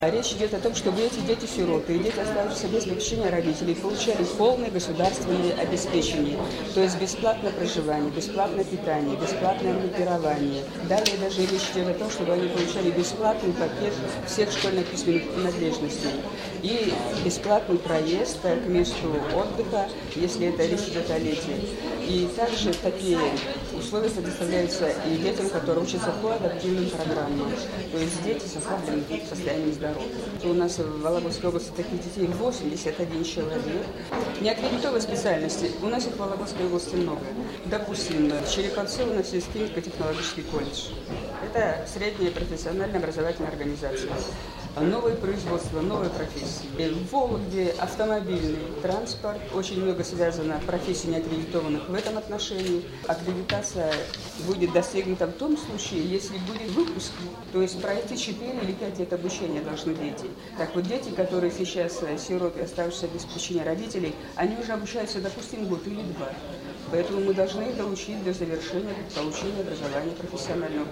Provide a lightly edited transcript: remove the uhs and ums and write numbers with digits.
Речь идет о том, чтобы эти дети-сироты и дети, оставшиеся без попечения родителей, получали полное государственное обеспечение, то есть бесплатное проживание, бесплатное питание, бесплатное ориентирование. Далее даже речь идет о том, чтобы они получали бесплатный пакет всех школьных письменных принадлежностей и бесплатный проезд к месту отдыха, если это речь идет о лете. И также такие условия предоставляются и детям, которые учатся по адаптивным программам, то есть дети с ослабленным состоянием здоровья. У нас в Вологодской области таких детей 81 человек. Неаккредитованной специальности у нас их в Вологодской области много. Допустим, в Череповце у нас есть химико-технологический колледж. Это средняя профессиональная образовательная организация. Новое производство, новые профессии. В Вологде автомобильный транспорт, очень много связано профессий неаккредитованных в этом отношении. Аккредитация будет достигнута в том случае, если будет выпуск, то есть пройти 4 или 5 лет обучения должны дети. Так вот, дети, которые сейчас сироты, оставшиеся без попечения родителей, они уже обучаются, допустим, год или два. Поэтому мы должны их доучить до завершения получения образования профессионального.